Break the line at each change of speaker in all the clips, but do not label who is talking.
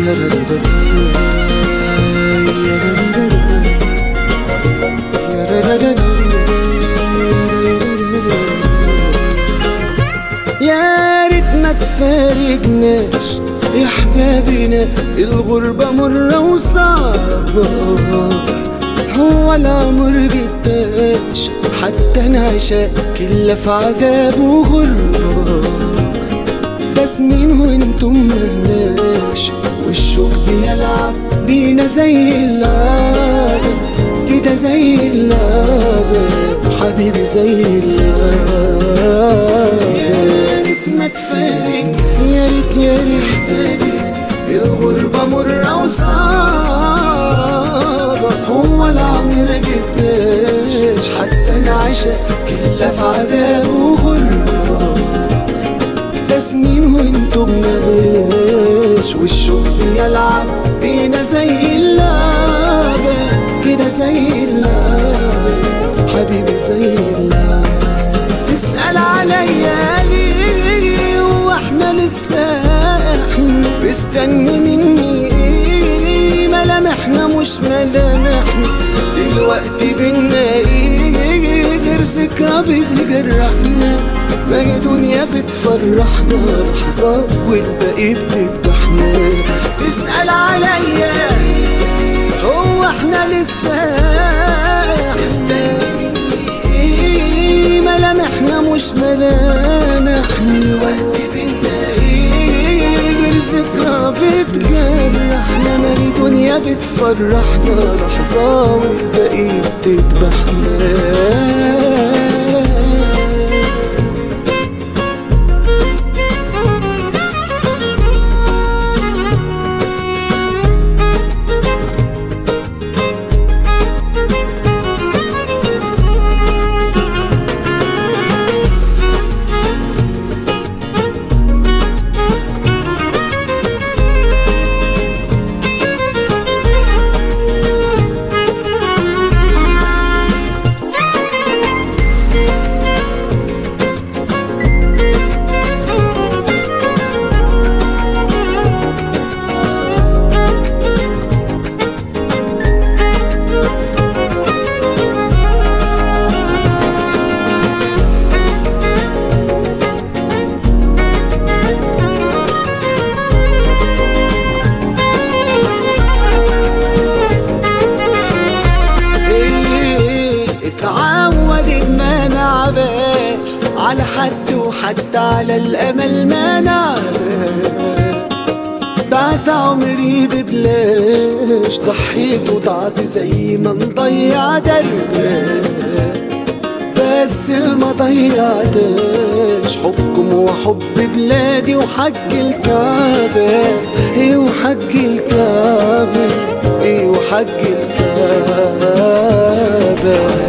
يا ريت ما تفارقناش يا حبابنا، الغربة مرة وصعبة، هو العمر جداش حتى نعيشها كلها في عذاب وغربة. ده سنين وانتم مهناش، والشوق بيلعب بينا زي اللعبة كده، زي اللعبة حبيبي زي اللعبة. يا ريت ما تفارق، يا ريت يا ريت حبيبي، الغربة مرة وصعبة، هو العمر جداش حتى نعيشها كلها في عذاب وغربة. ده سنين وانتم مغناش، والشوق بيلعب بينا زي اللعبة كده، زي اللعبة حبيبي زي اللعبة. تسأل عليا ليه واحنا لسه مستني مني ايه؟ ملامحنا مش ملامحنا دلوقتي، بينا ايه غير ذكرى بتجرحنا؟ ما هي دنيا بتفرحنا لحظة والباقي بتذبحنا. تسأل عليا هو احنا لسه مستني مني ايه؟ ملامحنا مش ملامحنا دلوقتي، بينا ايه غير ذكرى بتجرحنا؟ ما هي دنيا بتفرحنا لحظة والباقي بتذبحنا. على حد وحتى على الأمل ما نعرف، بعت عمري ببلاش، ضحيت وضعت زي ما نضيع دربك، بس ما ضيعتش حبكم وحب بلادي وحج الكعبة، ايه وحج الكعبة، ايه وحج الكعبة.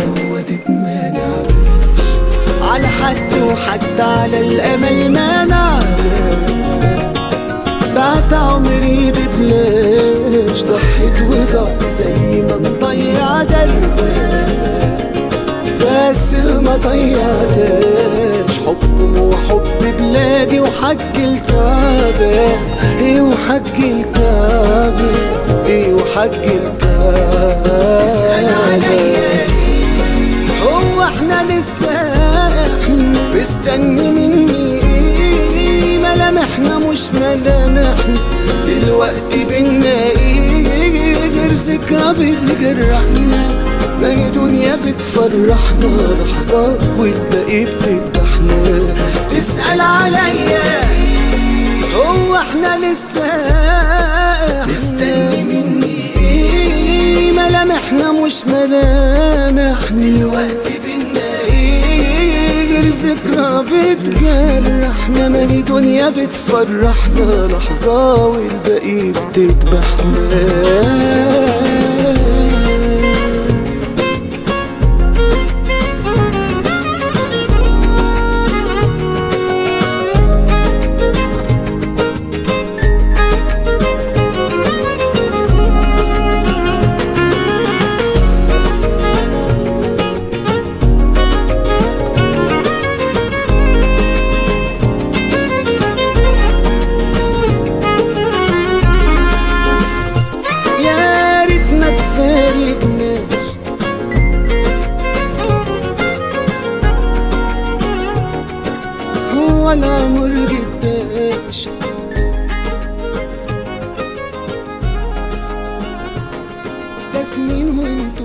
على حد وحتى على الأمل ما نعرف، بعت عمري ببلاش، ضحيت وضعت زي ما نضيع دربك، بس ما ضيعتش حبكم وحب بلادي وحج الكعبة، ايه وحج الكعبة، ايه وحج الكعبة. اسأل عليا هو احنا لسه مستني مني ايه؟ ملامحنا مش ملامحنا دلوقتي، بينا ايه غير ذكرى بتجرحنا؟ ما هي دنيا بتفرحنا لحظة والباقي بتذبحنا. تسأل عليا هو احنا لسه مستني مني ايه؟ ملامحنا مش ملامحنا دلوقتي، بينا ايه غير ذكرى بتجرحنا؟ ما هي دنيا بتفرحنا لحظة والباقي بتذبحنا. ولا مرقداش. ده سنين وانت